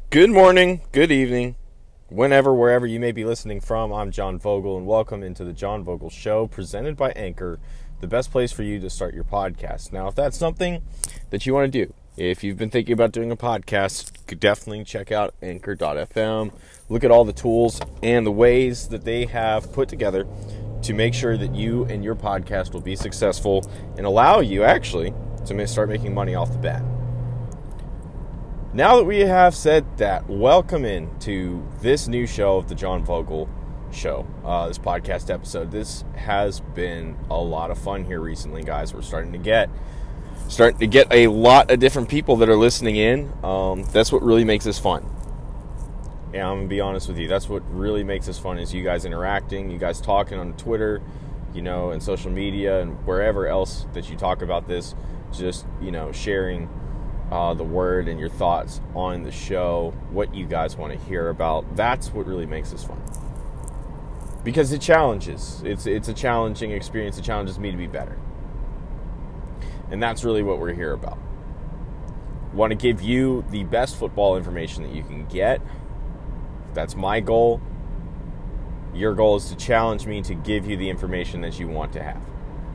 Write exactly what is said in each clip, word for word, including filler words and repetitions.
Good morning, good evening, whenever, wherever you may be listening from. I'm John Vogel, and welcome into the John Vogel Show, presented by Anchor, the best place for you to start your podcast. Now, if that's something that you want to do, if you've been thinking about doing a podcast, you could definitely check out anchor dot f m. Look at all the tools and the ways that they have put together to make sure that you and your podcast will be successful and allow you, actually, to start making money off the bat. Now that we have said that, welcome in to this new show of the John Vogel Show, uh, this podcast episode. This has been a lot of fun here recently, guys. We're starting to get starting to get a lot of different people that are listening in. Um, that's what really makes this fun. And I'm gonna be honest with you. That's what really makes this fun is you guys interacting, you guys talking on Twitter, you know, and social media and wherever else that you talk about this. Just you know, sharing. Uh, the word and your thoughts on the show, what you guys want to hear about. That's what really makes this fun. Because it challenges. It's it's a challenging experience. It challenges me to be better. And that's really what we're here about. Want to give you the best football information that you can get. That's my goal. Your goal is to challenge me to give you the information that you want to have.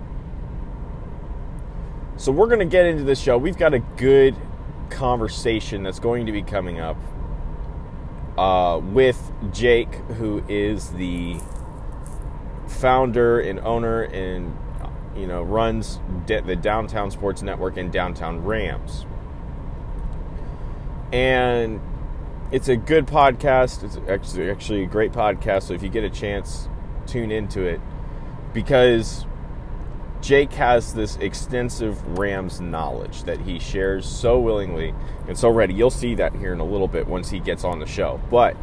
So we're going to get into this show. We've got a good conversation that's going to be coming up uh, with Jake, who is the founder and owner and, you know, runs the Downtown Sports Network and Downtown Rams. And it's a good podcast. It's actually, actually a great podcast. So if you get a chance, tune into it because Jake has this extensive Rams knowledge that he shares so willingly and so ready. You'll see that here in a little bit once he gets on the show. But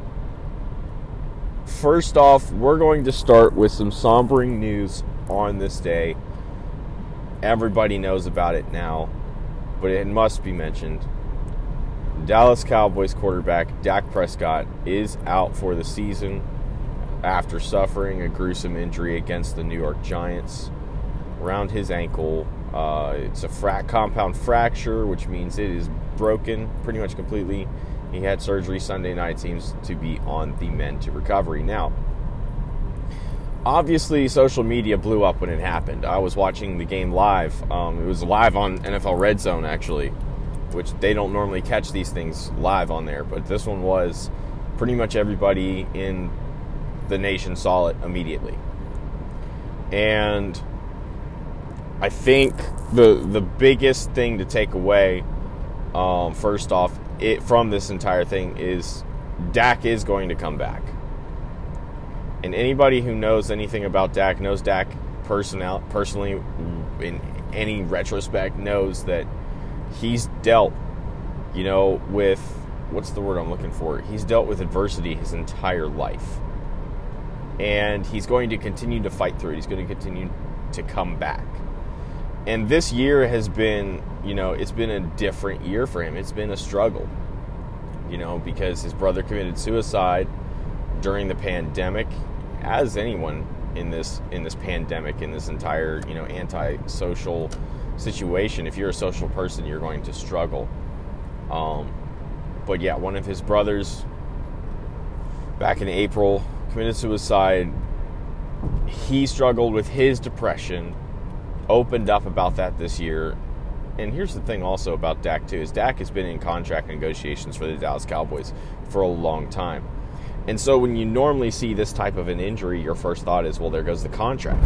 first off, we're going to start with some sombering news on this day. Everybody knows about it now, but it must be mentioned. Dallas Cowboys quarterback Dak Prescott is out for the season after suffering a gruesome injury against the New York Giants. Around his ankle. Uh, it's a fra- compound fracture, which means it is broken pretty much completely. He had surgery Sunday night, seems to be on the mend to recovery. Now, obviously, social media blew up when it happened. I was watching the game live. Um, it was live on N F L Red Zone, actually, which they don't normally catch these things live on there. But this one was pretty much everybody in the nation saw it immediately. And I think the the biggest thing to take away, um, first off, it from this entire thing is Dak is going to come back. And anybody who knows anything about Dak, knows Dak personal, personally in any retrospect, knows that he's dealt, you know, with, what's the word I'm looking for? He's dealt with adversity his entire life. And he's going to continue to fight through it. He's going to continue to come back. And this year has been, you know, it's been a different year for him. It's been a struggle, you know, because his brother committed suicide during the pandemic, as anyone in this in this pandemic, in this entire, you know, anti-social situation. If you're a social person, you're going to struggle. Um, but yeah, one of his brothers back in April committed suicide. He struggled with his depression. Opened up about that this year. And here's the thing also about Dak too, is Dak has been in contract negotiations for the Dallas Cowboys for a long time. And so when you normally see this type of an injury, your first thought is, well, there goes the contract.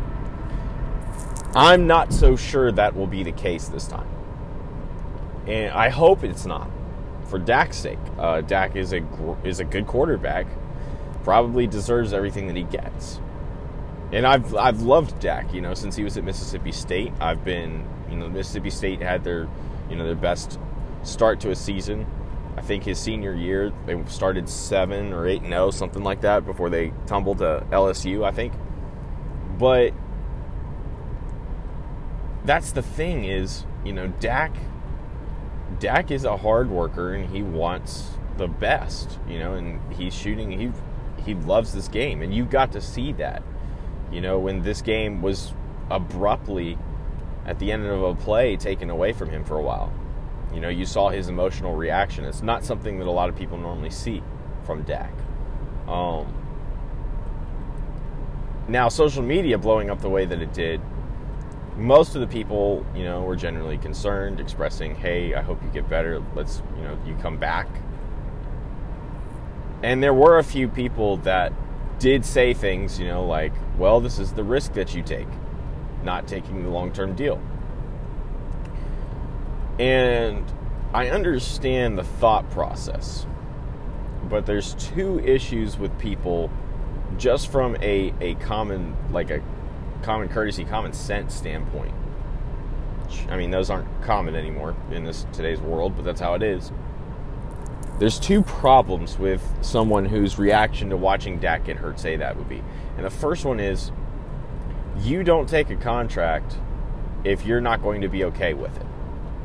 I'm not so sure that will be the case this time. And I hope it's not, for Dak's sake. Uh, Dak is a is a good quarterback, probably deserves everything that he gets. And I've I've loved Dak, you know, since he was at Mississippi State. I've been, you know, Mississippi State had their, you know, their best start to a season. I think his senior year, they started seven or eight and zero, something like that, before they tumbled to L S U, I think. But that's the thing is, you know, Dak, Dak is a hard worker and he wants the best, you know, and he's shooting. He he loves this game, and you got to see that. You know, when this game was abruptly, at the end of a play, taken away from him for a while. You know, you saw his emotional reaction. It's not something that a lot of people normally see from Dak. Um, now, social media blowing up the way that it did, most of the people, you know, were generally concerned, expressing, hey, I hope you get better. Let's, you know, you come back. And there were a few people that did say things, you know, like, well, this is the risk that you take, not taking the long-term deal. And I understand the thought process, but there's two issues with people just from a, a common, like a common courtesy, common sense standpoint. I mean, those aren't common anymore in this today's world, but that's how it is. There's two problems with someone whose reaction to watching Dak get hurt say that would be. And the first one is, you don't take a contract if you're not going to be okay with it.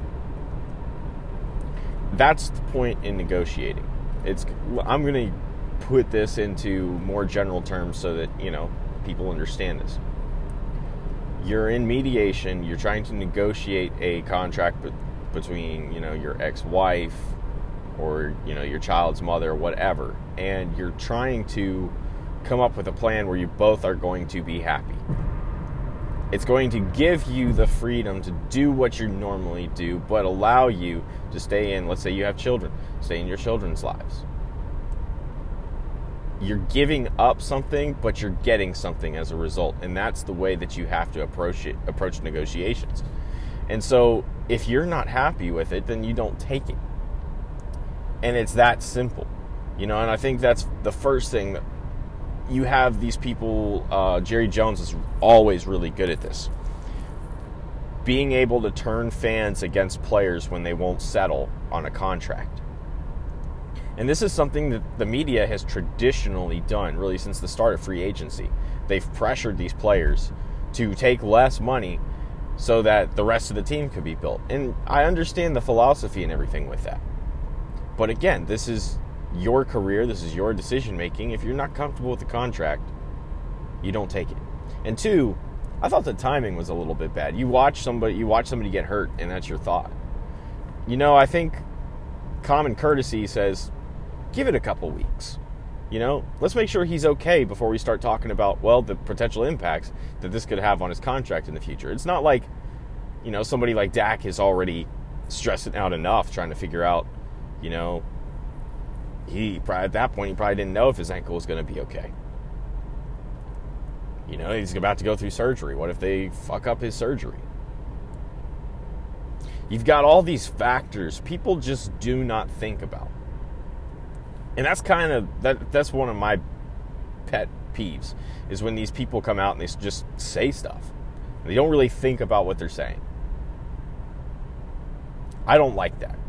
That's the point in negotiating. It's I'm going to put this into more general terms so that, you know, people understand this. You're in mediation, you're trying to negotiate a contract be- between, you know, your ex-wife or, you know, your child's mother, whatever, and you're trying to come up with a plan where you both are going to be happy. It's going to give you the freedom to do what you normally do, but allow you to stay in, let's say you have children, stay in your children's lives. You're giving up something, but you're getting something as a result. And that's the way that you have to approach it, approach negotiations. And so if you're not happy with it, then you don't take it. And it's that simple. You know, and I think that's the first thing that you have these people, uh, Jerry Jones is always really good at this. Being able to turn fans against players when they won't settle on a contract. And this is something that the media has traditionally done, really, since the start of free agency. They've pressured these players to take less money so that the rest of the team could be built. And I understand the philosophy and everything with that. But again, this is your career, this is your decision making. If you're not comfortable with the contract, you don't take it. And two, I thought the timing was a little bit bad. You watch somebody you watch somebody get hurt, and that's your thought. You know, I think common courtesy says, give it a couple weeks. You know, let's make sure he's okay before we start talking about, well, the potential impacts that this could have on his contract in the future. It's not like, you know, somebody like Dak is already stressing out enough trying to figure out, you know, he probably, at that point, he probably didn't know if his ankle was going to be okay. You know, he's about to go through surgery. What if they fuck up his surgery? You've got all these factors people just do not think about. And that's kind of, that. that's one of my pet peeves, is when these people come out and they just say stuff. They don't really think about what they're saying. I don't like that.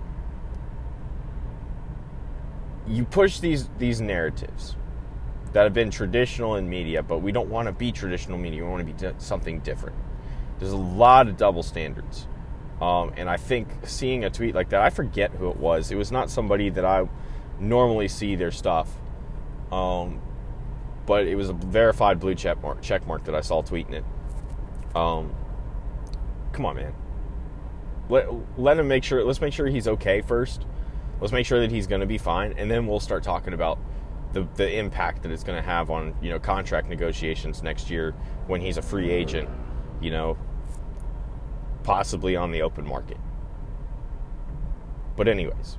You push these these narratives that have been traditional in media, but we don't want to be traditional media. We want to be di- something different. There's a lot of double standards. Um, and I think seeing a tweet like that, I forget who it was. It was not somebody that I normally see their stuff. Um, but it was a verified blue check mark, check mark that I saw tweeting it. Um, come on, man. Let, let him make sure, let's make sure he's okay first. Let's make sure that he's going to be fine, and then we'll start talking about the the impact that it's going to have on, you know, contract negotiations next year when he's a free agent, you know, possibly on the open market. But anyways,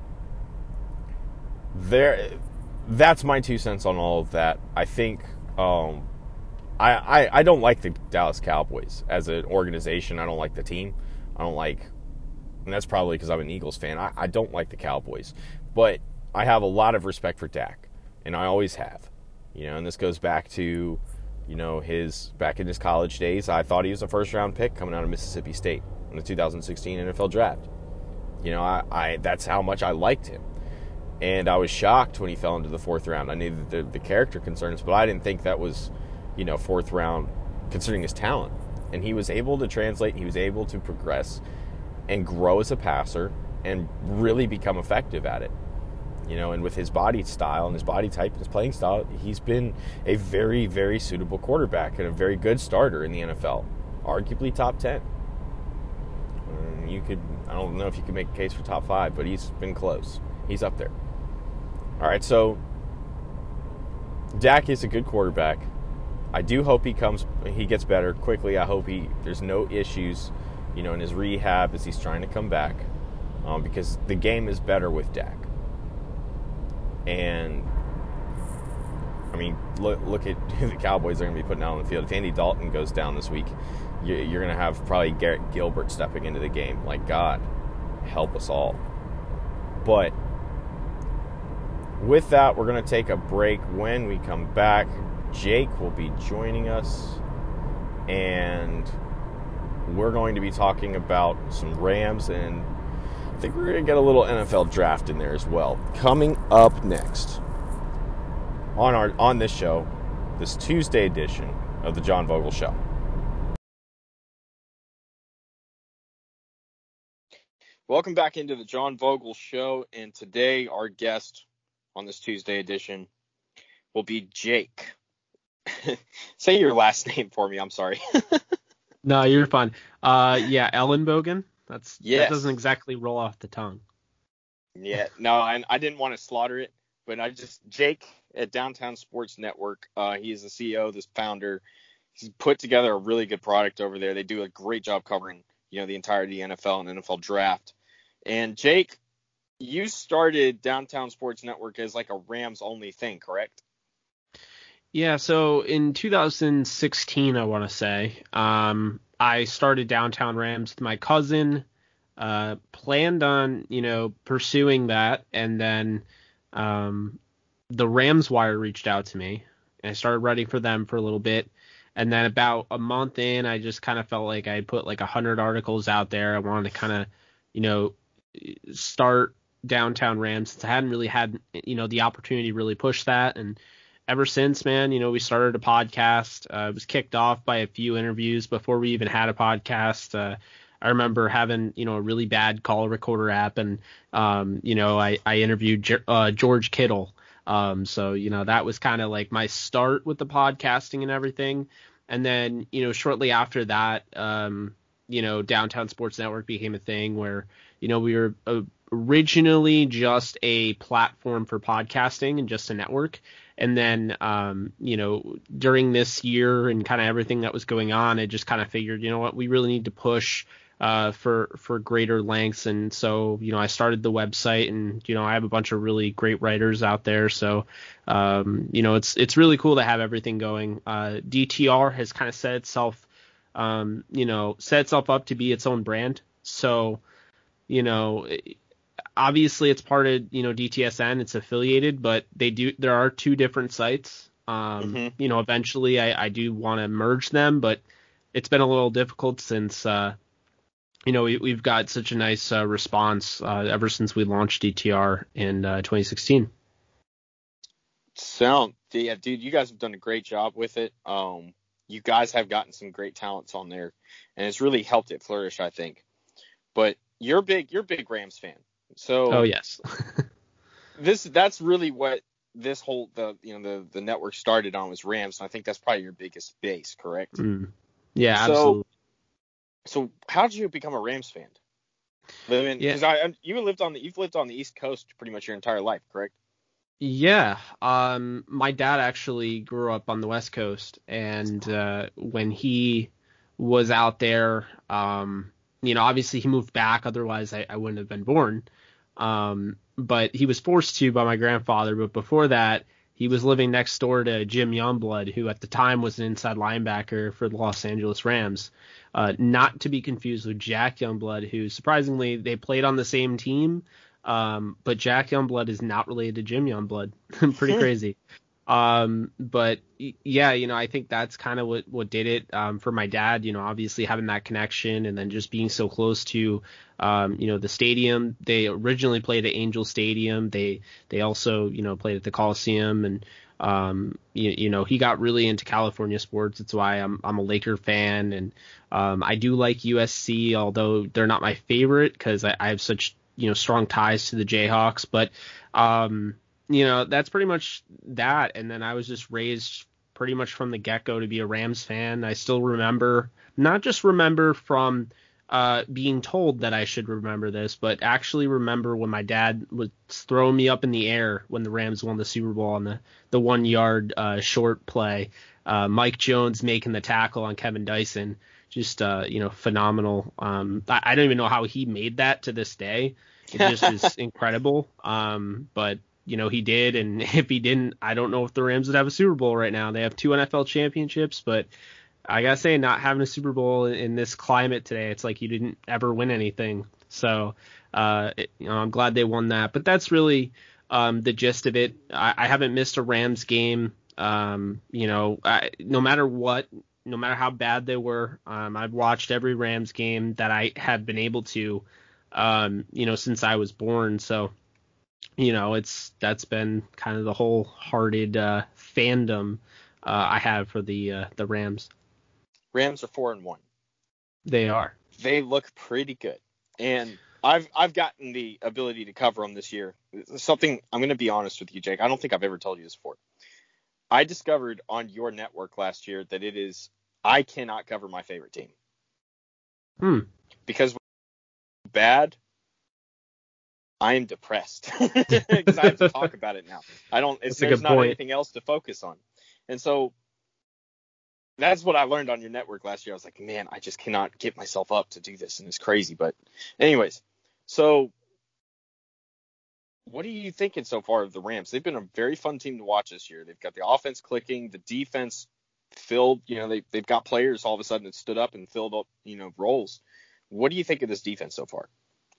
there, that's my two cents on all of that. I think um, I, I I don't like the Dallas Cowboys as an organization. I don't like the team. I don't like. And that's probably because I'm an Eagles fan. I, I don't like the Cowboys. But I have a lot of respect for Dak. And I always have. You know, and this goes back to, you know, his, back in his college days, I thought he was a first-round pick coming out of Mississippi State in the two thousand sixteen N F L Draft. You know, I, I that's how much I liked him. And I was shocked when he fell into the fourth round. I knew the, the character concerns, but I didn't think that was, you know, fourth round, considering his talent. And he was able to translate, he was able to progress and grow as a passer and really become effective at it. You know, and with his body style and his body type and his playing style, he's been a very, very suitable quarterback and a very good starter in the N F L. Arguably top ten. And you could I don't know if you can make a case for top five, but he's been close. He's up there. All right, so Dak is a good quarterback. I do hope he comes, he gets better quickly. I hope he there's no issues, you know, in his rehab as he's trying to come back, um, because the game is better with Dak. And I mean, look look at who the Cowboys are going to be putting out on the field. If Andy Dalton goes down this week, you're going to have probably Garrett Gilbert stepping into the game. Like, God, help us all. But with that, we're going to take a break. When we come back, Jake will be joining us, and we're going to be talking about some Rams, and I think we're going to get a little N F L draft in there as well. Coming up next on our on this show, this Tuesday edition of the John Vogel Show. Welcome back into the John Vogel Show, and today our guest on this Tuesday edition will be Jake. Say your last name for me. I'm sorry. No, you're fine. Uh, yeah, Ellenbogen. That's yes. That doesn't exactly roll off the tongue. Yeah, no, I, I didn't want to slaughter it, but I just Jake at Downtown Sports Network. Uh, he is the C E O, this founder. He's put together a really good product over there. They do a great job covering, you know, the entirety of the N F L and N F L draft. And Jake, you started Downtown Sports Network as like a Rams only thing, correct? Yeah, so in two thousand sixteen, I want to say, um, I started Downtown Rams with my cousin, uh, planned on, you know, pursuing that, and then um, the Rams Wire reached out to me, and I started writing for them for a little bit, and then about a month in, I just kind of felt like I put like one hundred articles out there. I wanted to kind of, you know, start Downtown Rams, since I hadn't really had, you know, the opportunity to really push that, and ever since, man, you know, we started a podcast. Uh, it was kicked off by a few interviews before we even had a podcast. Uh, I remember having, you know, a really bad call recorder app, and, um, you know, I, I interviewed Ge- uh, George Kittle. Um, so, you know, that was kind of like my start with the podcasting and everything. And then, you know, shortly after that, um, you know, Downtown Sports Network became a thing where, you know, we were uh, originally just a platform for podcasting and just a network. And then, um, you know, during this year and kind of everything that was going on, I just kind of figured, you know what, we really need to push uh, for for greater lengths. And so, you know, I started the website, and, you know, I have a bunch of really great writers out there. So, um, you know, it's it's really cool to have everything going. Uh, D T R has kind of set itself, um, you know, set itself up to be its own brand. So, you know, obviously it's part of, you know, D T S N, it's affiliated, but they do, there are two different sites. Um, mm-hmm. You know, eventually I, I do want to merge them, but it's been a little difficult since, uh, you know, we, we've got such a nice uh, response uh, ever since we launched D T R in uh, twenty sixteen. Sound, yeah, dude, you guys have done a great job with it. Um, you guys have gotten some great talents on there, and it's really helped it flourish, I think. But you're big, you're a big Rams fan. So, oh yes, this that's really what this whole the you know the the network started on, was Rams, and I think that's probably your biggest base, correct? Mm. Yeah, so, absolutely. So, how did you become a Rams fan? Living, because yeah. I you lived on the you've lived on the East Coast pretty much your entire life, correct? Yeah, um, my dad actually grew up on the West Coast, and uh, when he was out there, um, you know, obviously he moved back, otherwise I, I wouldn't have been born. Um, but he was forced to by my grandfather. But before that, he was living next door to Jim Youngblood, who at the time was an inside linebacker for the Los Angeles Rams. Uh, not to be confused with Jack Youngblood, who surprisingly they played on the same team. Um, but Jack Youngblood is not related to Jim Youngblood. Pretty crazy. Um, but yeah, you know, I think that's kind of what, what did it, um, for my dad, you know, obviously having that connection, and then just being so close to, um, you know, the stadium. They originally played at Angel Stadium. They, they also, you know, played at the Coliseum, and, um, you, you know, he got really into California sports. That's why I'm, I'm a Laker fan. And, um, I do like U S C, although they're not my favorite, cause I, I have such, you know, strong ties to the Jayhawks, but, um, you know, that's pretty much that. And then I was just raised pretty much from the get-go to be a Rams fan. I still remember, not just remember from uh, being told that I should remember this, but actually remember when my dad was throwing me up in the air when the Rams won the Super Bowl on the, the one yard uh, short play. Uh, Mike Jones making the tackle on Kevin Dyson. Just, uh, you know, phenomenal. Um, I, I don't even know how he made that to this day. It just is incredible. Um, but, you know, he did. And if he didn't, I don't know if the Rams would have a Super Bowl right now. They have two N F L championships, but I got to say, not having a Super Bowl in, in this climate today, it's like you didn't ever win anything. So, uh, it, you know, I'm glad they won that. But that's really um, the gist of it. I, I haven't missed a Rams game. Um, you know, I, no matter what, no matter how bad they were, um, I've watched every Rams game that I have been able to, um, you know, since I was born. So, you know, it's that's been kind of the wholehearted uh, fandom uh, I have for the uh, the Rams. Rams are four and one. They are. They look pretty good, and I've I've gotten the ability to cover them this year. Something I'm going to be honest with you, Jake. I don't think I've ever told you this before. I discovered on your network last year that it is I cannot cover my favorite team. Hmm. Because bad, I am depressed because I have to talk about it now. I don't. It's, there's not point. anything else to focus on, and so that's what I learned on your network last year. I was like, man, I just cannot get myself up to do this, and it's crazy. But, anyways, so. What are you thinking so far of the Rams? They've been a very fun team to watch this year. They've got the offense clicking, the defense filled. You know, they they've got players all of a sudden that stood up and filled up, you know, roles. What do you think of this defense so far?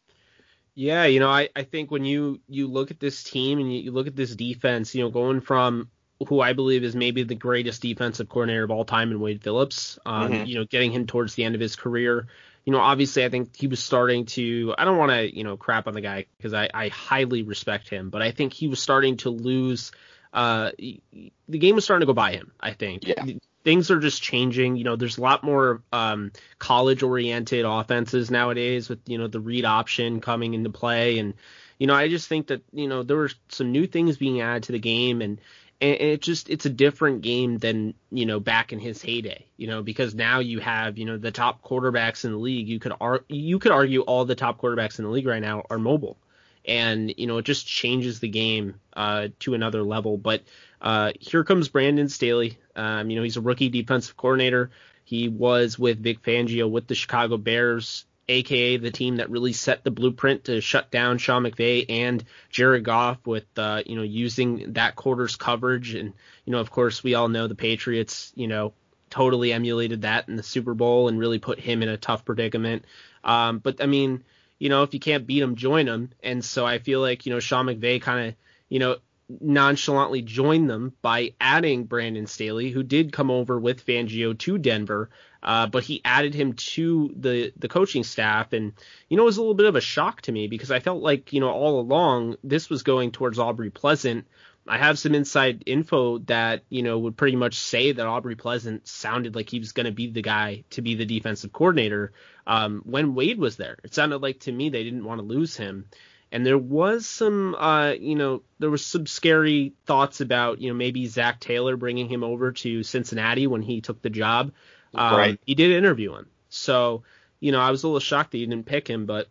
Yeah, you know, I, I think when you, you look at this team and you, you look at this defense, you know, going from who I believe is maybe the greatest defensive coordinator of all time in Wade Phillips, um, mm-hmm. you know, getting him towards the end of his career. You know, obviously, I think he was starting to – I don't want to, you know, crap on the guy because I, I highly respect him. But I think he was starting to lose uh, – the game was starting to go by him, I think. Yeah. Things are just changing. You know, there's a lot more um, college-oriented offenses nowadays with, you know, the read option coming into play. And, you know, I just think that, you know, there were some new things being added to the game. And – And it just it's a different game than, you know, back in his heyday, you know, because now you have, you know, the top quarterbacks in the league. You could ar- you could argue all the top quarterbacks in the league right now are mobile. And, you know, it just changes the game uh, to another level. But uh, here comes Brandon Staley. Um, you know, he's a rookie defensive coordinator. He was with Vic Fangio with the Chicago Bears, a k a the team that really set the blueprint to shut down Sean McVay and Jared Goff with, uh, you know, using that quarter's coverage. And, you know, of course, we all know the Patriots, you know, totally emulated that in the Super Bowl and really put him in a tough predicament. Um, but, I mean, you know, if you can't beat him, join him. And so I feel like, you know, Sean McVay kind of, you know, nonchalantly joined them by adding Brandon Staley, who did come over with Fangio to Denver. Uh, but he added him to the, the coaching staff. And, you know, it was a little bit of a shock to me because I felt like, you know, all along this was going towards Aubrey Pleasant. I have some inside info that, you know, would pretty much say that Aubrey Pleasant sounded like he was going to be the guy to be the defensive coordinator um, when Wade was there. It sounded like to me they didn't want to lose him. And there was some, uh, you know, there was some scary thoughts about, you know, maybe Zach Taylor bringing him over to Cincinnati when he took the job. Um, right. He did interview him. So, you know, I was a little shocked that he didn't pick him. But,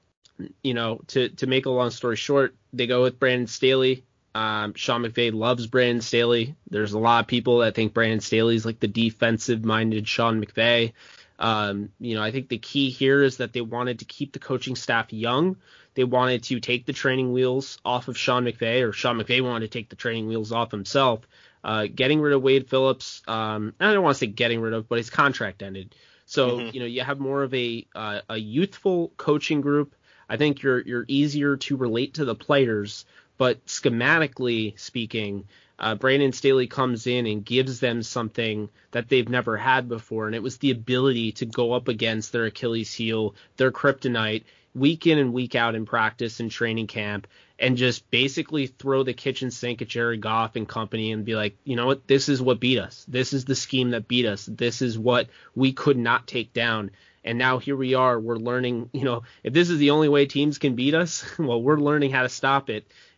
you know, to, to make a long story short, they go with Brandon Staley. Um, Sean McVay loves Brandon Staley. There's a lot of people that think Brandon Staley is like the defensive-minded Sean McVay. Um, you know, I think the key here is that they wanted to keep the coaching staff young. They wanted to take the training wheels off of Sean McVay, or Sean McVay wanted to take the training wheels off himself. Uh, getting rid of Wade Phillips, um, I don't want to say getting rid of, but his contract ended. So, mm-hmm. you know, you have more of a uh, a youthful coaching group. I think you're you're easier to relate to the players, but schematically speaking, uh, Brandon Staley comes in and gives them something that they've never had before, and it was the ability to go up against their Achilles heel, their kryptonite, week in and week out in practice and training camp, and just basically throw the kitchen sink at Jared Goff and company and be like, you know what, this is what beat us. This is the scheme that beat us. This is what we could not take down. And now here we are, we're learning, you know, if this is the only way teams can beat us, well, we're learning how to stop it.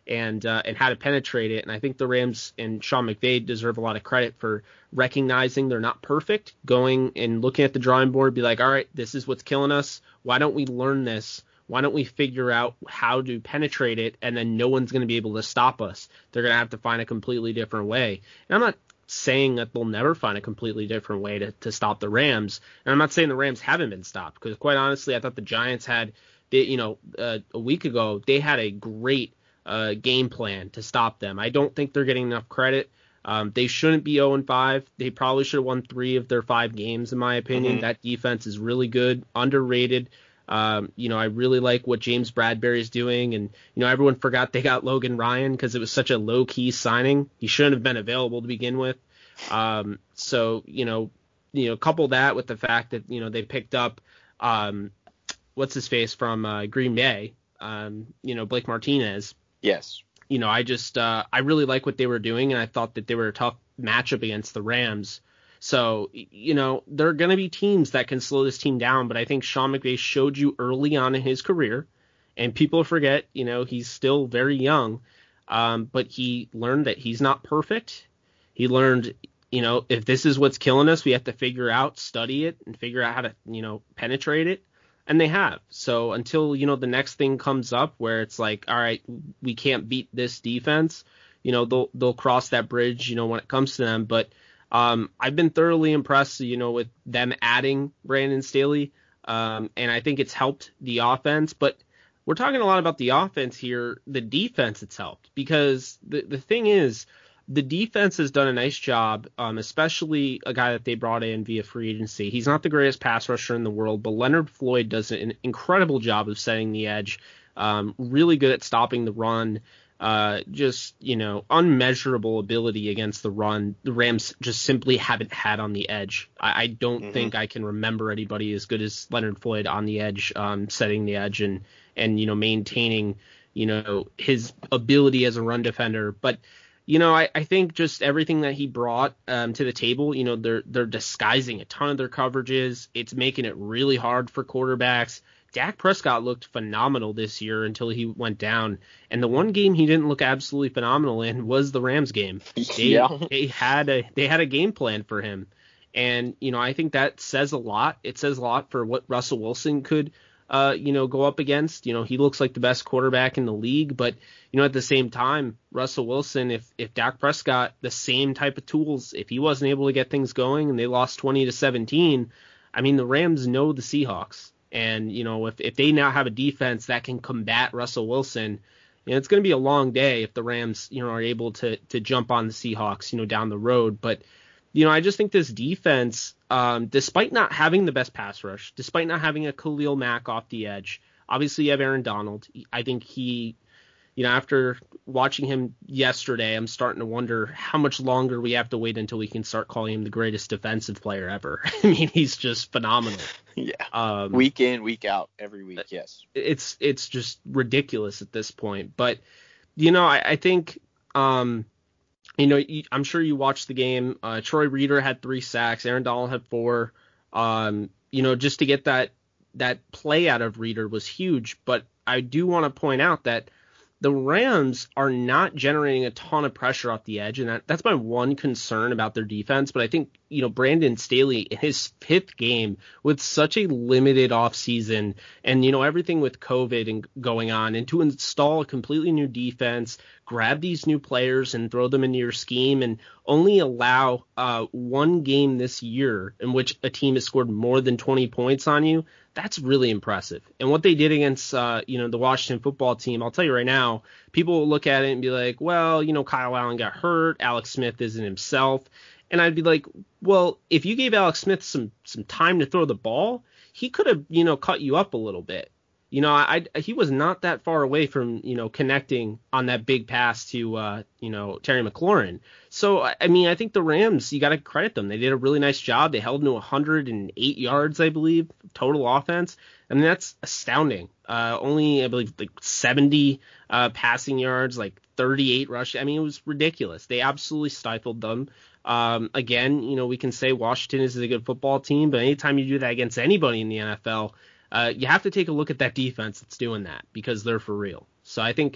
and uh, and how to penetrate it. And I think the Rams and Sean McVay deserve a lot of credit for recognizing they're not perfect, going and looking at the drawing board, be like, all right, this is what's killing us. Why don't we learn this? Why don't we figure out how to penetrate it, and then no one's going to be able to stop us. They're going to have to find a completely different way. And I'm not saying that they'll never find a completely different way to, to stop the Rams. And I'm not saying the Rams haven't been stopped, because quite honestly, I thought the Giants had, they, you know, uh, a week ago, they had a great uh, game plan to stop them. I don't think they're getting enough credit. Um, they shouldn't be oh and five. They probably should have won three of their five games, in my opinion. Mm-hmm. That defense is really good, underrated. Um, you know, I really like what James Bradbury is doing. And, you know, everyone forgot they got Logan Ryan because it was such a low-key signing. He shouldn't have been available to begin with. Um, so, you know, you know, couple that with the fact that, you know, they picked up, um, what's his face from uh, Green Bay, um, you know, Blake Martinez. Yes. You know, I just, uh, I really like what they were doing, and I thought that they were a tough matchup against the Rams. So, you know, there are going to be teams that can slow this team down, but I think Sean McVay showed you early on in his career, and people forget, you know, he's still very young, um, but he learned that he's not perfect. He learned, you know, if this is what's killing us, we have to figure out, study it, and figure out how to, you know, penetrate it. And they have. So until, you know, the next thing comes up where it's like, all right, we can't beat this defense, you know, they'll they'll cross that bridge, you know, when it comes to them. But um, I've been thoroughly impressed, you know, with them adding Brandon Staley. Um, and I think it's helped the offense. But we're talking a lot about the offense here. The defense, it's helped. Because the, the thing is, the defense has done a nice job, um, especially a guy that they brought in via free agency. He's not the greatest pass rusher in the world, but Leonard Floyd does an incredible job of setting the edge, um, really good at stopping the run, uh, just, you know, unmeasurable ability against the run. The Rams just simply haven't had on the edge. I, I don't mm-hmm. think I can remember anybody as good as Leonard Floyd on the edge, um, setting the edge and, and, you know, maintaining, you know, his ability as a run defender. But You know, I, I think just everything that he brought um, to the table, you know, they're they're disguising a ton of their coverages. It's making it really hard for quarterbacks. Dak Prescott looked phenomenal this year until he went down. And the one game he didn't look absolutely phenomenal in was the Rams game. They, yeah. they had a they had a game plan for him. And, you know, I think that says a lot. It says a lot for what Russell Wilson could Uh, you know, go up against. You know, he looks like the best quarterback in the league, but, you know, at the same time, Russell Wilson, if, if Dak Prescott, the same type of tools, if he wasn't able to get things going and they lost twenty to seventeen, I mean, the Rams know the Seahawks. And, you know, if, if they now have a defense that can combat Russell Wilson, you know, it's going to be a long day if the Rams, you know, are able to, to jump on the Seahawks, you know, down the road. But, you know, I just think this defense, um, despite not having the best pass rush, despite not having a Khalil Mack off the edge, obviously you have Aaron Donald. I think he, you know, after watching him yesterday, I'm starting to wonder how much longer we have to wait until we can start calling him the greatest defensive player ever. I mean, he's just phenomenal. Yeah. Um, week in, week out, every week. Yes. It's, it's just ridiculous at this point. But, you know, I, I think, um, You know, I'm sure you watched the game. Uh, Troy Reeder had three sacks. Aaron Donald had four. Um, you know, just to get that that play out of Reeder was huge. But I do want to point out that the Rams are not generating a ton of pressure off the edge, and that, that's my one concern about their defense. But I think, you know, Brandon Staley in his fifth game with such a limited offseason and, you know, everything with COVID and going on, and to install a completely new defense, grab these new players and throw them into your scheme, and only allow uh, one game this year in which a team has scored more than twenty points on you, that's really impressive. And what they did against, uh, you know, the Washington football team, I'll tell you right now, people will look at it and be like, well, you know, Kyle Allen got hurt, Alex Smith isn't himself. And I'd be like, well, if you gave Alex Smith some some time to throw the ball, he could have, you know, cut you up a little bit. You know, I, I he was not that far away from, you know, connecting on that big pass to, uh, you know, Terry McLaurin. So, I mean, I think the Rams, you got to credit them. They did a really nice job. They held them to one hundred eight yards, I believe, total offense. I mean, that's astounding. Uh, only, I believe, like seventy uh, passing yards, like thirty-eight rushing. I mean, it was ridiculous. They absolutely stifled them. Um, again, you know, we can say Washington is a good football team, but anytime you do that against anybody in the N F L, Uh, you have to take a look at that defense that's doing that, because they're for real. So I think,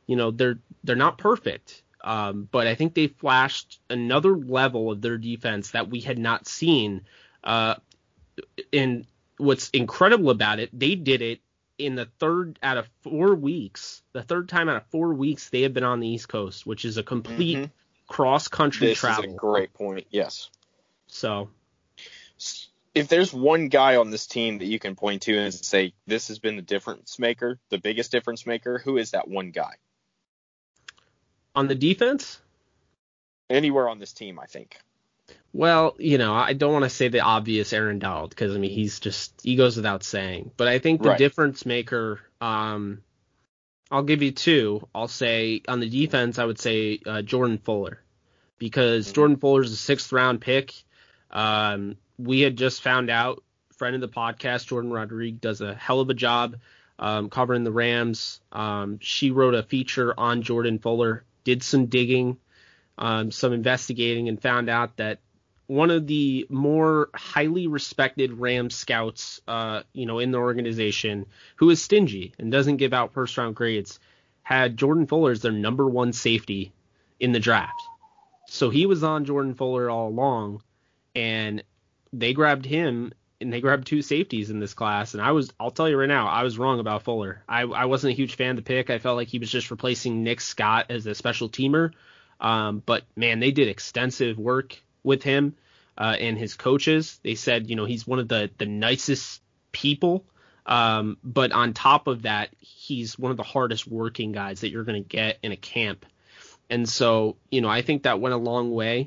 you know, they're they're not perfect, um, but I think they flashed another level of their defense that we had not seen. Uh, and what's incredible about it, they did it in the third out of four weeks. The third time out of four weeks they have been on the East Coast, which is a complete mm-hmm. cross-country this travel. This is a great point, yes. So, if there's one guy on this team that you can point to and say, this has been the difference maker, the biggest difference maker, who is that one guy? On the defense? Anywhere on this team, I think. Well, you know, I don't want to say the obvious Aaron Donald because, I mean, he's just, he goes without saying. But I think the right. difference maker, um, I'll give you two. I'll say on the defense, I would say uh, Jordan Fuller. Because mm-hmm. Jordan Fuller is a sixth round pick. Um, we had just found out, friend of the podcast, Jordan Rodriguez, does a hell of a job um, covering the Rams. Um, she wrote a feature on Jordan Fuller, did some digging, um, some investigating, and found out that one of the more highly respected Rams scouts, uh, you know, in the organization, who is stingy and doesn't give out first round grades, had Jordan Fuller as their number one safety in the draft. So he was on Jordan Fuller all along, and they grabbed him, and they grabbed two safeties in this class. And I was, I'll tell you right now, I was wrong about Fuller. I, I wasn't a huge fan of the pick. I felt like he was just replacing Nick Scott as a special teamer. Um, but man, they did extensive work with him uh, and his coaches. They said, you know, he's one of the, the nicest people. Um, but on top of that, he's one of the hardest working guys that you're going to get in a camp. And so, you know, I think that went a long way.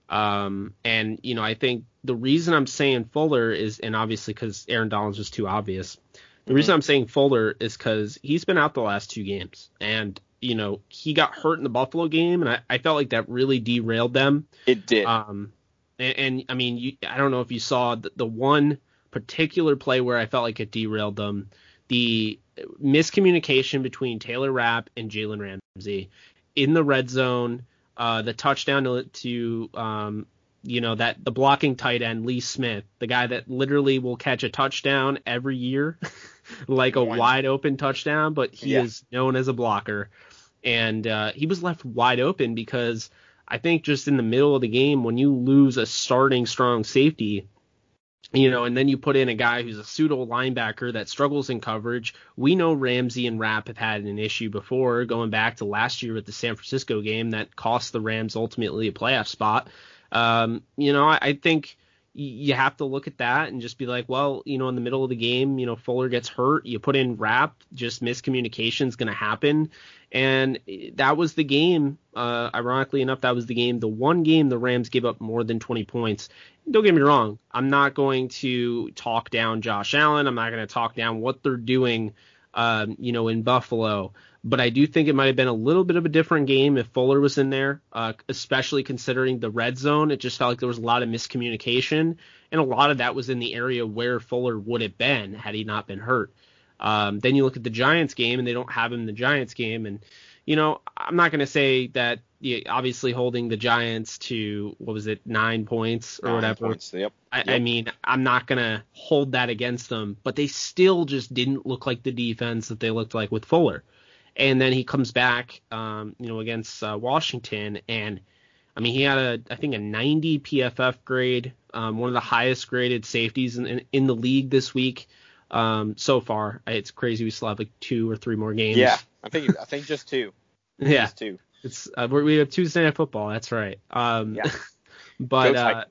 Um, and, you know, I think the reason I'm saying Fuller is, and obviously because Aaron Donald's just too obvious, the mm-hmm. reason I'm saying Fuller is because he's been out the last two games. And, you know, he got hurt in the Buffalo game, and I, I felt like that really derailed them. It did. Um, and, and I mean, you, I don't know if you saw the, the one particular play where I felt like it derailed them, the miscommunication between Taylor Rapp and Jalen Ramsey in the red zone, uh, the touchdown to, to um, you know, that the blocking tight end, Lee Smith, the guy that literally will catch a touchdown every year, like a One. wide open touchdown, but he yeah. is known as a blocker. And uh, he was left wide open because I think just in the middle of the game, when you lose a starting strong safety, you know, and then you put in a guy who's a pseudo linebacker that struggles in coverage. We know Ramsey and Rapp have had an issue before, going back to last year with the San Francisco game that cost the Rams ultimately a playoff spot. Um, you know, I, I think you have to look at that and just be like, well, you know, in the middle of the game, you know, Fuller gets hurt, you put in Rapp, just miscommunication is going to happen. And that was the game. Uh, ironically enough, that was the game, the one game the Rams gave up more than twenty points. Don't get me wrong. I'm not going to talk down Josh Allen. I'm not going to talk down what they're doing, um, you know, in Buffalo. But I do think it might have been a little bit of a different game if Fuller was in there, uh, especially considering the red zone. It just felt like there was a lot of miscommunication, and a lot of that was in the area where Fuller would have been had he not been hurt. Um, then you look at the Giants game, and they don't have him in the Giants game. And, you know, I'm not going to say that yeah, obviously holding the Giants to, what was it, nine points or nine whatever. Points, yep. I, yep. I mean, I'm not going to hold that against them, but they still just didn't look like the defense that they looked like with Fuller. And then he comes back, um, you know, against uh, Washington, and I mean, he had a, I think, a ninety P F F grade, um, one of the highest graded safeties in, in, in the league this week um, so far. It's crazy. We still have like two or three more games. Yeah, I think I think just two. yeah, just two. It's uh, we have Tuesday Night Football. That's right. Um, yeah. but uh,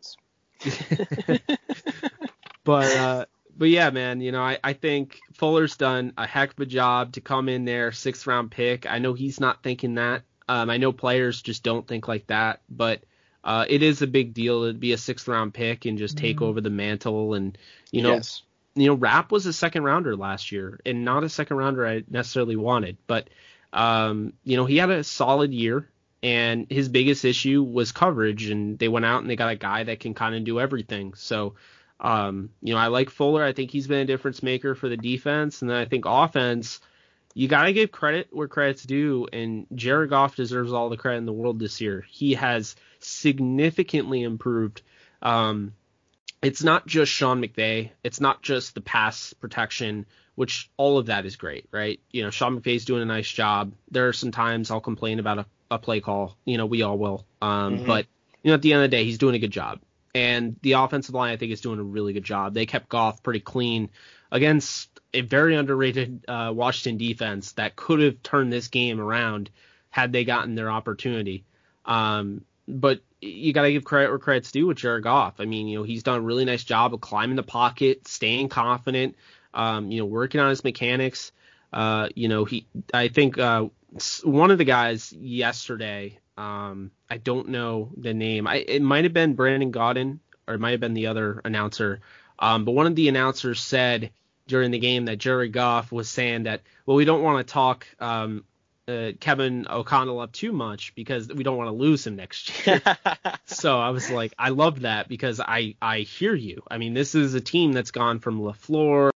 but. Uh, But yeah, man, you know, I, I think Fuller's done a heck of a job to come in there, sixth round pick. I know he's not thinking that. Um, I know players just don't think like that, but uh, it is a big deal to be a sixth round pick and just take mm-hmm. over the mantle. And, you know, yes. you know, Rapp was a second rounder last year, and not a second rounder I necessarily wanted, but, um, you know, he had a solid year, and his biggest issue was coverage, and they went out and they got a guy that can kind of do everything. So, Um, you know, I like Fuller. I think he's been a difference maker for the defense. And then I think offense, you got to give credit where credit's due. And Jared Goff deserves all the credit in the world this year. He has significantly improved. Um, it's not just Sean McVay. It's not just the pass protection, which all of that is great, right? You know, Sean McVay's doing a nice job. There are some times I'll complain about a, a play call. You know, we all will. Um, mm-hmm. But, you know, at the end of the day, he's doing a good job. And the offensive line, I think, is doing a really good job. They kept Goff pretty clean against a very underrated uh, Washington defense that could have turned this game around had they gotten their opportunity. Um, but you got to give credit where credit's due with Jared Goff. I mean, you know, he's done a really nice job of climbing the pocket, staying confident, um, you know, working on his mechanics. Uh, you know, he, I think uh, one of the guys yesterday, um, I don't know the name. I, it might have been Brandon Gaudin, or it might have been the other announcer. Um, but one of the announcers said during the game that Jared Goff was saying that, well, we don't want to talk um, uh, Kevin O'Connell up too much because we don't want to lose him next year. So I was like, I love that because I, I hear you. I mean, this is a team that's gone from LaFleur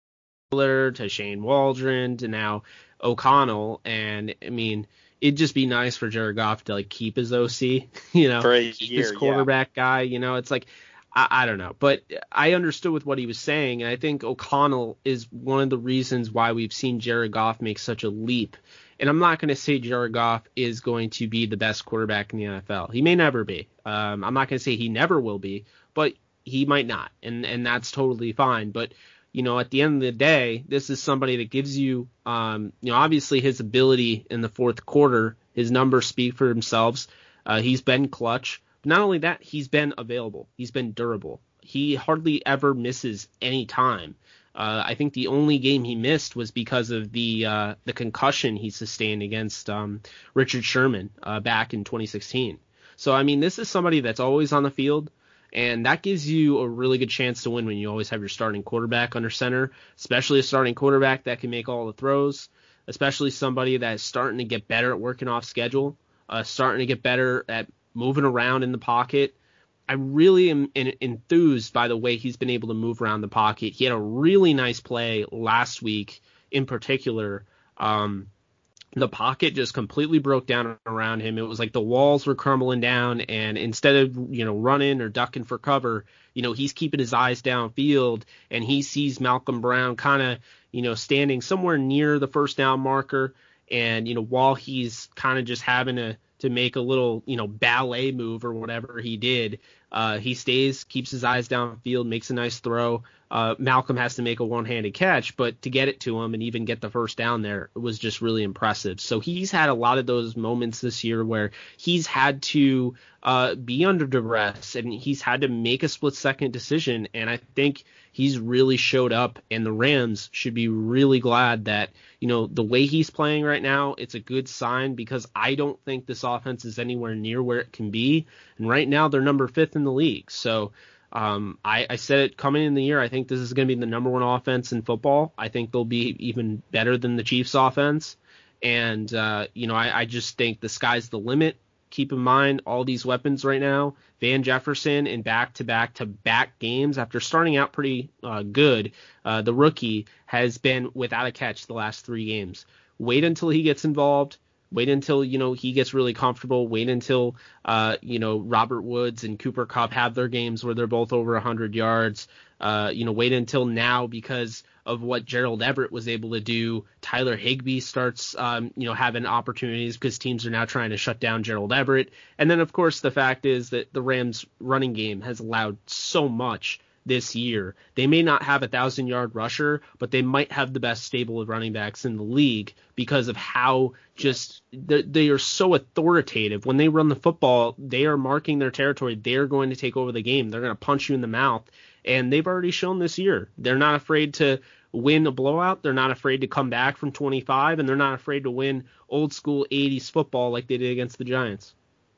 to Shane Waldron to now O'Connell. And I mean, it'd just be nice for Jared Goff to like keep his O C, you know, for a keep year, his quarterback yeah. guy, you know, it's like, I, I don't know, but I understood with what he was saying. And I think O'Connell is one of the reasons why we've seen Jared Goff make such a leap. And I'm not going to say Jared Goff is going to be the best quarterback in the N F L. He may never be. Um, I'm not going to say he never will be, but he might not. And, and that's totally fine. But, you know, at the end of the day, this is somebody that gives you, um, you know, obviously his ability in the fourth quarter, his numbers speak for themselves. Uh, he's been clutch. But not only that, he's been available. He's been durable. He hardly ever misses any time. Uh, I think the only game he missed was because of the uh, the concussion he sustained against um, Richard Sherman uh, back in twenty sixteen. So, I mean, this is somebody that's always on the field. And that gives you a really good chance to win when you always have your starting quarterback under center, especially a starting quarterback that can make all the throws, especially somebody that's starting to get better at working off schedule, uh, starting to get better at moving around in the pocket. I really am enthused by the way he's been able to move around the pocket. He had a really nice play last week in particular. Um, The pocket just completely broke down around him. It was like the walls were crumbling down, and instead of, you know, running or ducking for cover, you know, he's keeping his eyes downfield, and he sees Malcolm Brown kind of, you know, standing somewhere near the first down marker. And, you know, while he's kind of just having to, to make a little, you know, ballet move or whatever he did, uh, he stays, keeps his eyes downfield, makes a nice throw. Uh, Malcolm has to make a one-handed catch, but to get it to him and even get the first down there, it was just really impressive. So he's had a lot of those moments this year where he's had to uh, be under duress and he's had to make a split-second decision, and I think he's really showed up, and the Rams should be really glad that, you know, the way he's playing right now, it's a good sign because I don't think this offense is anywhere near where it can be, and right now they're number fifth in the league. So Um, I, I said it coming in the year, I think this is going to be the number one offense in football. I think they'll be even better than the Chiefs offense. And, uh, you know, I, I just think the sky's the limit. Keep in mind all these weapons right now. Van Jefferson in back-to-back-to-back games after starting out pretty uh, good. Uh, the rookie has been without a catch the last three games. Wait until he gets involved. Wait until, you know, he gets really comfortable. Wait until, uh, you know, Robert Woods and Cooper Kupp have their games where they're both over one hundred yards. Uh, you know, wait until now because of what Gerald Everett was able to do. Tyler Higbee starts, um, you know, having opportunities because teams are now trying to shut down Gerald Everett. And then, of course, the fact is that the Rams running game has allowed so much this year. They may not have a thousand yard rusher, but they might have the best stable of running backs in the league because of how just they, they are so authoritative. When they run the football, they are marking their territory. They're going to take over the game. They're going to punch you in the mouth. And they've already shown this year. They're not afraid to win a blowout. They're not afraid to come back from twenty-five, and they're not afraid to win old school eighties football like they did against the Giants.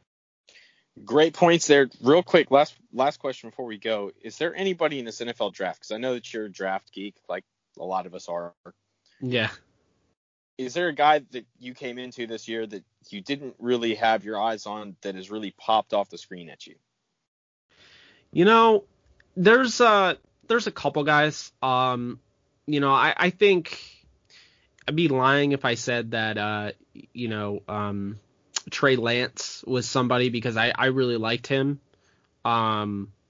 Great points there. Real quick, last last question before we go. Is there anybody in this N F L draft? Because I know that you're a draft geek, like a lot of us are. Yeah. Is there a guy that you came into this year that you didn't really have your eyes on that has really popped off the screen at you? You know, there's uh there's a couple guys. Um, you know, I, I think I'd be lying if I said that uh, you know, um Trey Lance was somebody because I, I really liked him. Um,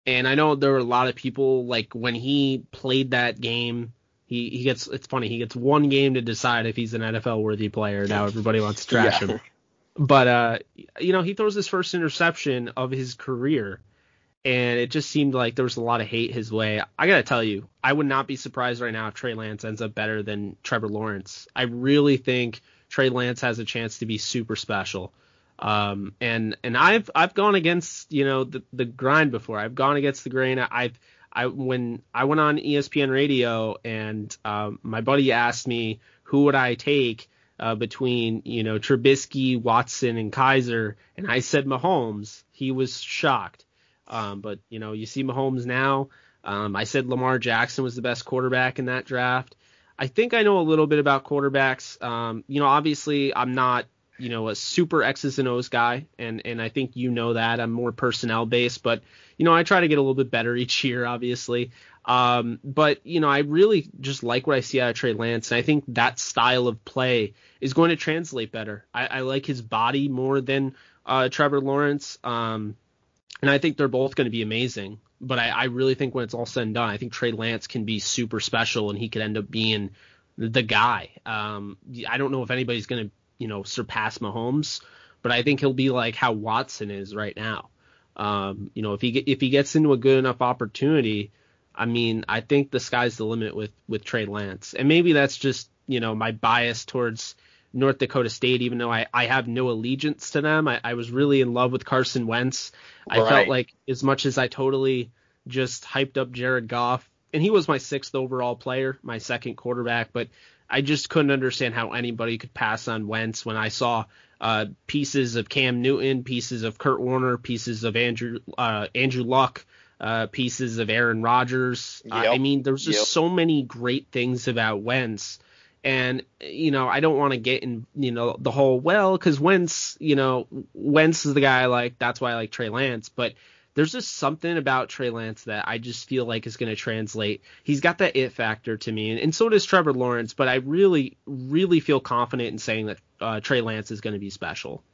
And I know there were a lot of people, like, when he played that game, he, he gets, it's funny, he gets one game to decide if he's an N F L-worthy player. Now everybody wants to trash yeah. him. But, uh, you know, he throws his first interception of his career, and it just seemed like there was a lot of hate his way. I got to tell you, I would not be surprised right now if Trey Lance ends up better than Trevor Lawrence. I really think Trey Lance has a chance to be super special. Um, and, and I've, I've gone against, you know, the, the grind before. I've gone against the grain. I've, I, when I went on E S P N radio and, um, my buddy asked me who would I take, uh, between, you know, Trubisky, Watson, and Kaiser, and I said Mahomes. He was shocked. Um, but you know, you see Mahomes now. Um, I said Lamar Jackson was the best quarterback in that draft. I think I know a little bit about quarterbacks. Um, you know, obviously I'm not, you know, a super X's and O's guy, and, and I think you know that. I'm more personnel based, but, you know, I try to get a little bit better each year, obviously. Um, but, you know, I really just like what I see out of Trey Lance, and I think that style of play is going to translate better. I, I like his body more than uh, Trevor Lawrence, um, and I think they're both going to be amazing. But I, I really think when it's all said and done, I think Trey Lance can be super special, and he could end up being the guy. Um, I don't know if anybody's going to, you know, surpass Mahomes, but I think he'll be like how Watson is right now. Um, you know, if he if he gets into a good enough opportunity, I mean, I think the sky's the limit with with Trey Lance. And maybe that's just, you know, my bias towards North Dakota State, even though I, I have no allegiance to them. I, I was really in love with Carson Wentz. I right. felt like as much as I totally just hyped up Jared Goff, and he was my sixth overall player, my second quarterback, but I just couldn't understand how anybody could pass on Wentz when I saw uh, pieces of Cam Newton, pieces of Kurt Warner, pieces of Andrew uh, Andrew Luck, uh, pieces of Aaron Rodgers. Yep. Uh, I mean, there's just yep. so many great things about Wentz. And, you know, I don't want to get in, you know, the whole, well, because Wentz, you know, Wentz is the guy I like. That's why I like Trey Lance. But there's just something about Trey Lance that I just feel like is going to translate. He's got that it factor to me, and, and so does Trevor Lawrence, but I really, really feel confident in saying that uh, Trey Lance is going to be special.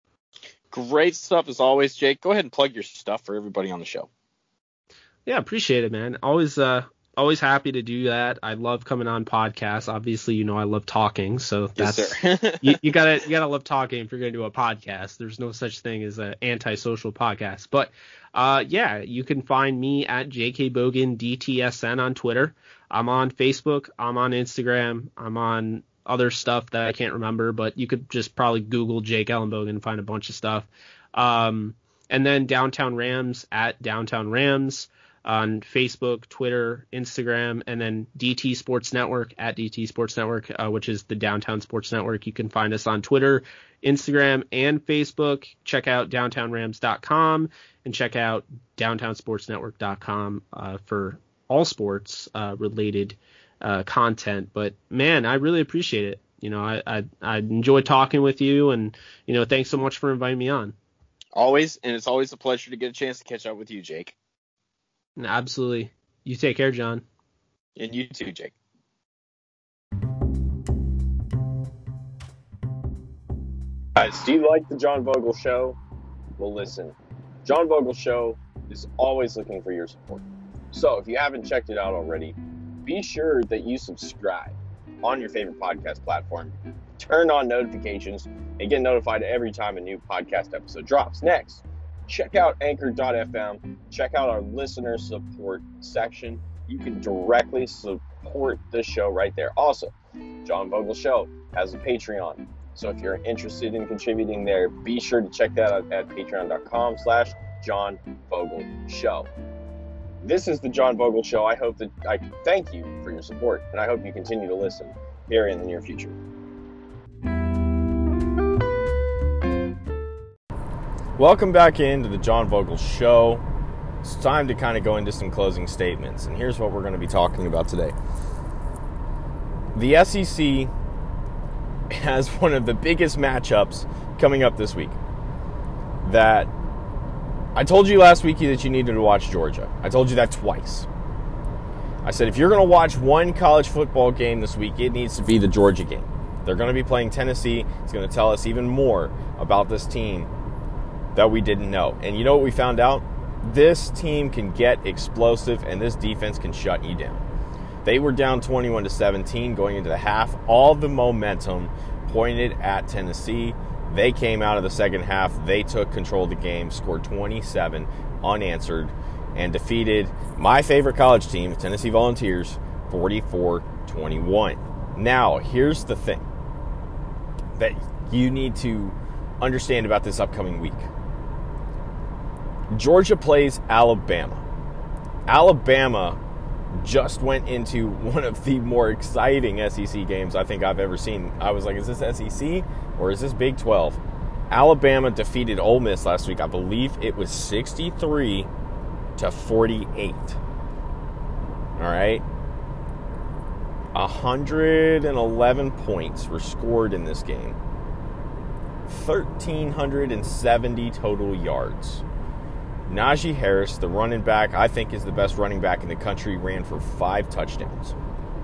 Great stuff as always, Jake. Go ahead and plug your stuff for everybody on the show. Yeah, appreciate it, man. Always uh, always happy to do that. I love coming on podcasts. Obviously, you know I love talking, so that's yes, you, you gotta you gotta love talking if you're gonna do a podcast. There's no such thing as an antisocial podcast, but Uh, yeah, you can find me at J K Bogan D T S N on Twitter. I'm on Facebook. I'm on Instagram. I'm on other stuff that I can't remember, but you could just probably Google Jake Ellenbogen and find a bunch of stuff. Um, and then Downtown Rams at Downtown Rams on Facebook, Twitter, Instagram, and then D T Sports Network at D T Sports Network, uh, which is the Downtown Sports Network. You can find us on Twitter, Instagram, and Facebook. Check out downtown rams dot com and check out downtown sports network dot com uh, for all sports uh, related uh, content. But man, I really appreciate it. You know, I, I I enjoy talking with you, and you know, thanks so much for inviting me on. Always, and it's always a pleasure to get a chance to catch up with you, Jake. Absolutely. You take care, John. And you too, Jake. Guys, do you like the John Vogel Show? Well, listen, John Vogel Show is always looking for your support. So if you haven't checked it out already, be sure that you subscribe on your favorite podcast platform, turn on notifications, and get notified every time a new podcast episode drops. Next, check out anchor dot f m. Check out our listener support section. You can directly support the show right there. Also, John Vogel Show has a Patreon. So if you're interested in contributing there, be sure to check that out at patreon dot com slash John Vogel Show. This is the John Vogel Show. I hope that I thank you for your support, and I hope you continue to listen here in the near future. Welcome back into the John Vogel Show. It's time to kind of go into some closing statements, and here's what we're going to be talking about today. The S E C has one of the biggest matchups coming up this week. That I told you last week that you needed to watch Georgia. I told you that twice. I said if you're going to watch one college football game this week, it needs to be the Georgia game. They're going to be playing Tennessee. It's going to tell us even more about this team that we didn't know. And you know what we found out? this team can get explosive, and this defense can shut you down. They were down twenty-one to seventeen going into the half. All the momentum pointed at Tennessee. They came out of the second half. They took control of the game, scored twenty-seven unanswered, and defeated my favorite college team, the Tennessee Volunteers, forty-four twenty-one. Now, here's the thing that you need to understand about this upcoming week. Georgia plays Alabama. Alabama just went into one of the more exciting S E C games I think I've ever seen. I was like, is this S E C or is this Big twelve? Alabama defeated Ole Miss last week. I believe it was sixty-three to forty-eight. All right. one hundred eleven points were scored in this game. one thousand three hundred seventy total yards. Najee Harris, the running back, I think is the best running back in the country, ran for five touchdowns.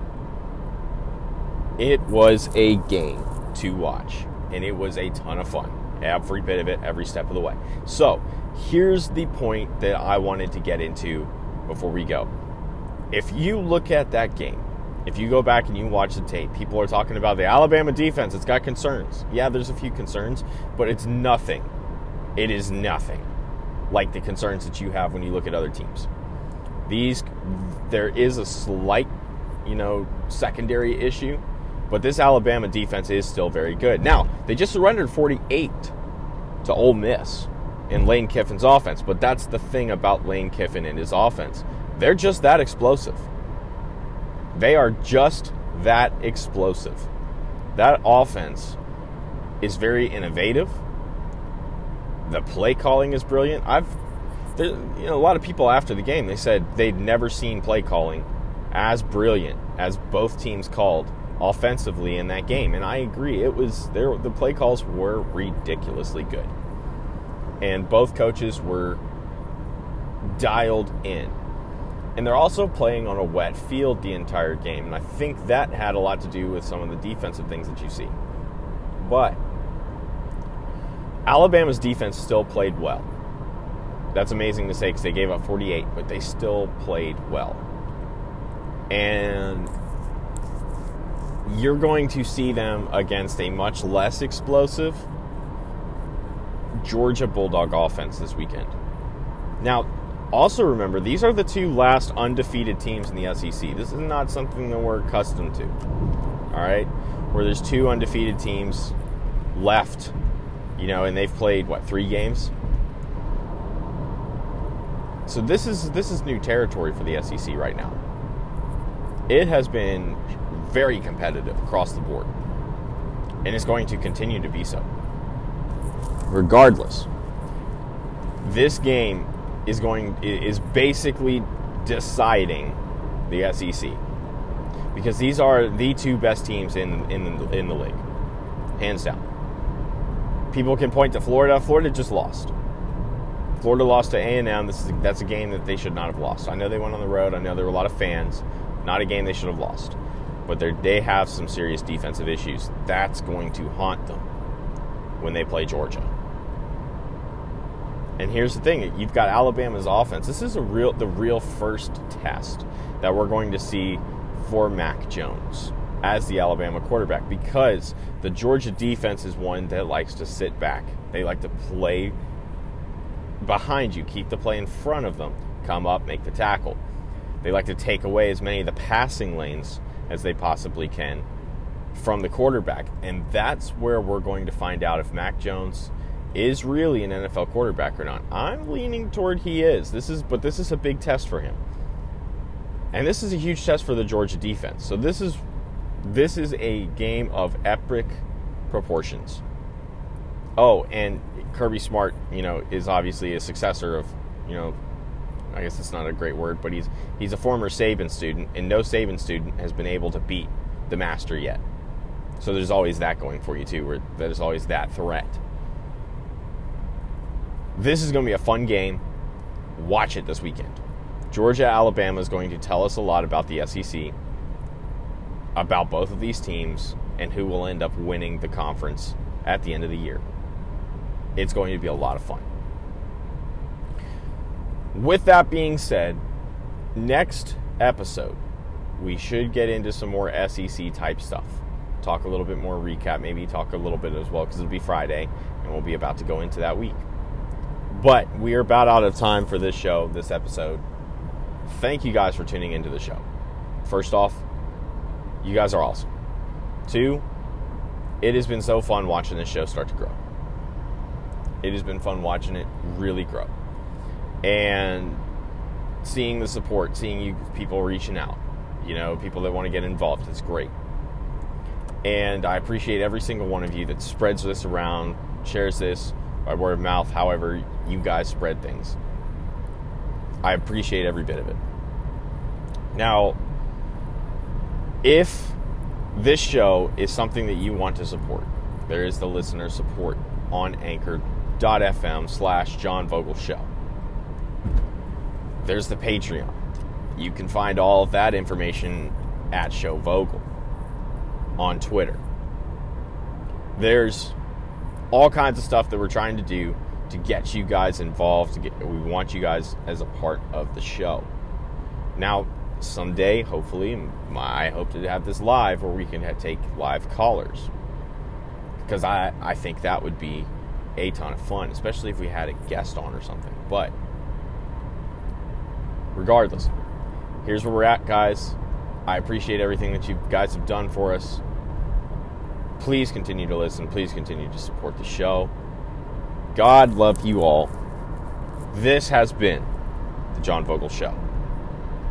It was a game to watch, and it was a ton of fun. Every bit of it, every step of the way. So, here's the point that I wanted to get into before we go. If you look at that game, if you go back and you watch the tape, people are talking about the Alabama defense. It's got concerns. Yeah, there's a few concerns, but it's nothing. It is nothing like the concerns that you have when you look at other teams. These, there is a slight, you know, secondary issue, but this Alabama defense is still very good. Now, they just surrendered forty-eight to Ole Miss in Lane Kiffin's offense, but that's the thing about Lane Kiffin and his offense. They're just that explosive. They are just that explosive. That offense is very innovative. The play calling is brilliant. I've, there, you know, a lot of people after the game, they said they'd never seen play calling as brilliant as both teams called offensively in that game, and I agree. It was there. The play calls were ridiculously good, and both coaches were dialed in. And they're also playing on a wet field the entire game, and I think that had a lot to do with some of the defensive things that you see. But Alabama's defense still played well. That's amazing to say because they gave up forty-eight, but they still played well. And you're going to see them against a much less explosive Georgia Bulldog offense this weekend. Now, also remember, these are the two last undefeated teams in the S E C. This is not something that we're accustomed to. All right? Where there's two undefeated teams left, you know, and they've played, what, three games? So this is this is new territory for the S E C right now. It has been very competitive across the board, and it's going to continue to be so. Regardless, this game is going is basically deciding the S E C because these are the two best teams in in the, in the league, hands down. People can point to Florida. Florida just lost. Florida lost to A and M. This is that's a game that they should not have lost. I know they went on the road. I know there were a lot of fans. Not a game they should have lost. But they have some serious defensive issues. That's going to haunt them when they play Georgia. And here's the thing. You've got Alabama's offense. This is a real the real first test that we're going to see for Mac Jones as the Alabama quarterback, because the Georgia defense is one that likes to sit back. They like to play behind you, keep the play in front of them, come up, make the tackle. They like to take away as many of the passing lanes as they possibly can from the quarterback. And that's where we're going to find out if Mac Jones is really an N F L quarterback or not. I'm leaning toward he is. This is, but this is a big test for him. And this is a huge test for the Georgia defense. So this is this is a game of epic proportions. Oh, and Kirby Smart, you know, is obviously a successor of, you know, I guess it's not a great word, but he's he's a former Saban student, and no Saban student has been able to beat the master yet. So there's always that going for you too, where there's always that threat. This is going to be a fun game. Watch it this weekend. Georgia, Alabama is going to tell us a lot about the S E C, about both of these teams, and who will end up winning the conference at the end of the year. It's going to be a lot of fun. with that being said, next episode, we should get into some more S E C type stuff. Talk a little bit more recap, maybe talk a little bit as well, because it'll be Friday, and we'll be about to go into that week. But we are about out of time for this show, this episode. Thank you guys for tuning into the show. First off, you guys are awesome. Two, it has been so fun watching this show start to grow. It has been fun watching it really grow. And seeing the support, seeing you people reaching out, you know, people that want to get involved, it's great. And I appreciate every single one of you that spreads this around, shares this by word of mouth, however you guys spread things. I appreciate every bit of it. Now, if this show is something that you want to support, there is the listener support on anchor.fm slash John Vogel Show. There's the Patreon. You can find all of that information at Show Vogel on Twitter. There's all kinds of stuff that we're trying to do to get you guys involved. To get, we want you guys as a part of the show. Now, someday, hopefully, my, I hope to have this live where we can have, take live callers. Because I, I think that would be a ton of fun, especially if we had a guest on or something. But regardless, here's where we're at, guys. I appreciate everything that you guys have done for us. Please continue to listen. Please continue to support the show. God love you all. This has been the John Vogel Show.